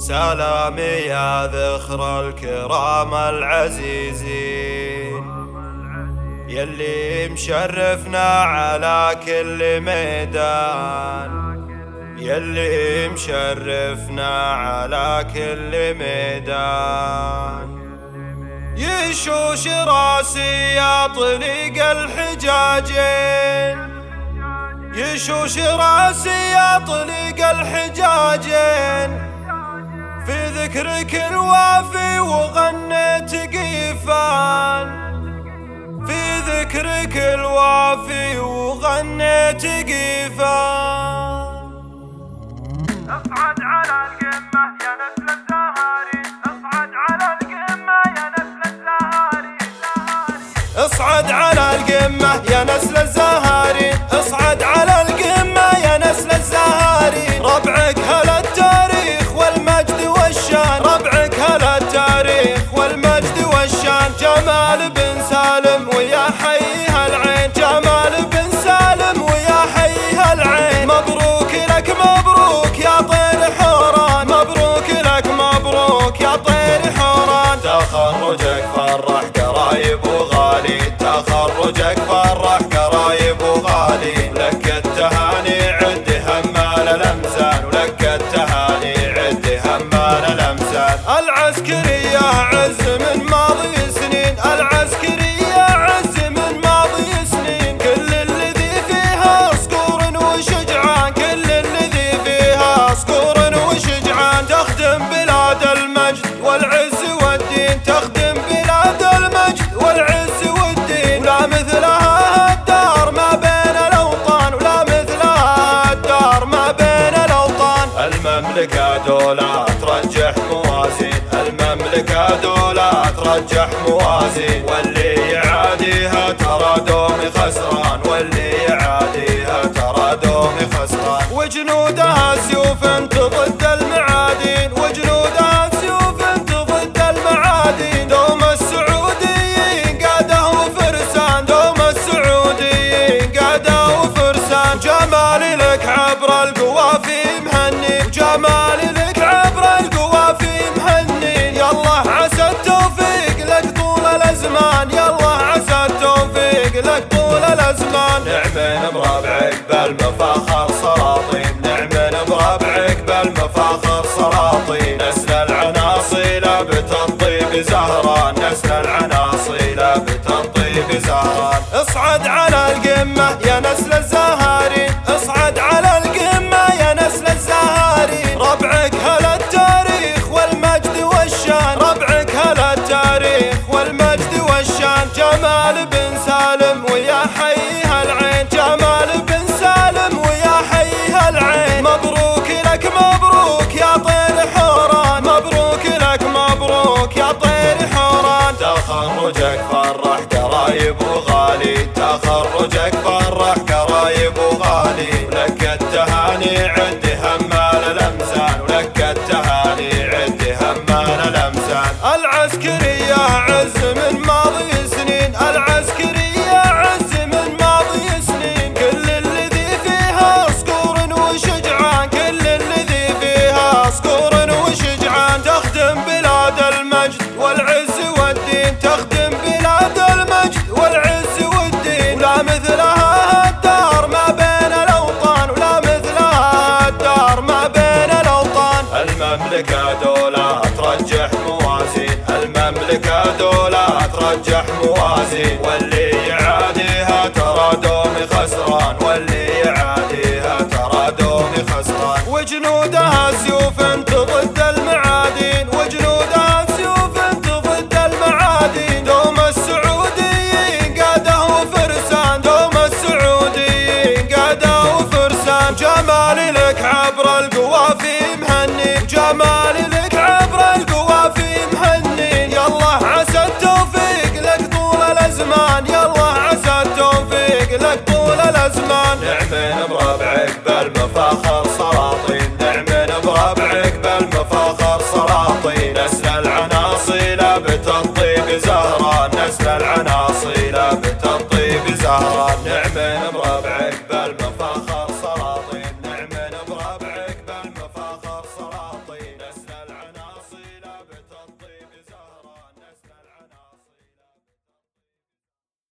سلامي يا ذخر الكرام العزيزين، يلي مشرفنا على كل ميدان، يلي مشرفنا على كل ميدان. يشوش راسي يا طريق الحجاجين، يشوش راسي يا طريق الحجاجين، في ذكرك الوافي وغنيت قيفان، في ذكرك الوافي وغنيت قيفان. اصعد على القمة يا نسل الزهاري، اصعد على القمة يا نسل الزهاري، اصعد على القمة يا نسل الزهاري، اصعد على القمة يا نسل الزهاري. ربعك هلا التاريخ والمجد والشان، ربعك هلا التاريخ والمجد والشان. جمال بن سالم ويا حيها العين، جمال بن سالم ويا حيها العين. مبروك لك مبروك يا طير حوران، مبروك لك مبروك يا طير حوران. تخرجك فرح قرايب وغالي، تخرجك فرح قرايب وغالي. لك التهاني عد همال الامزان، ولك التهاني عد همال الامزان. العسكرية عز من ماضي سنين، العسكرية عز من ماضي سنين. كل الذي فيها صقور وشجعان، كل الذي فيها صقور وشجعان. تخدم بلاد المجد والعز والدين، تخدم بلاد المجد والعز والدين. ولا مثلها الدار ما بين الأوطان، ولا مثلها الدار ما بين الأوطان. المملكة دولة ترجح موازين، المملكة دولة ترجح موازين. واللي يعاديها ترى دومي خسران، واللي يعاديها ترى دومي خسران. وجنودها سيوف ضد المعادين، وجنودها سيوف ضد المعادين. دوم السعوديين قاده وفرسان، دوم السعوديين قاده وفرسان. جمالي لك عبر القوافي مهني، وجمالي لك عبر القوافي مهني. يالله عسى التوفيق لك طول الازمان، يالله عسى التوفيق لك طول الازمان. نعمين بربعك بالمفاخر سلاطين، نعمين بربعك بالمفاخر سلاطين. نسل العناصيل بتنطيب زهران، نسل العناصيل بتنطيب زهران. اصعد على القمة يا نسل الزهاري، اصعد على القمة يا نسل الزهاري. ربعك هلا التاريخ والمجد والشان، ربعك هلا التاريخ والمجد والشان. جمال بن سالم ويا حيها العين، جمال بن سالم ويا حيها العين. مبروك لك مبروك يا طير حوران، مبروك لك مبروك يا طير حوران. تخرجك فرح قرايب وغالي، تخرجك فرح قرايب وغالي. لك التهاني عد همال الامزان، ولك التهاني عد همال الامزان. العسكرية عز من ماضي سنين، العسكرية عز من ماضي سنين. كل الذي فيها صقور وشجعان، كل الذي فيها صقور وشجعان. تخدم بلاد المجد والعز والدين، تخدم بلاد المجد والعز والدين. ولا مثلها الدار ما بين الأوطان، ولا مثلها الدار ما بين الأوطان. المملكة دولة ترجح موازين، المملكة دولة ترجح موازين. واللي يعاديها ترى دومي خسران، واللي يعاديها ترى دومي خسران. وجنودها سيوف ضد المعادين، وجنودها سيوف ضد المعادين. دوم السعوديين قاده وفرسان، دوم السعوديين قاده وفرسان. جمالي لك عبر القوافي مهني، جمالي لك عبر القوافي مهني. يالله عسى التوفيق لك طول الازمان، يالله عسى التوفيق لك طول الازمان. نعمين بربعك بالمفاخر سلاطين، نعمين بربعك بالمفاخر سلاطين.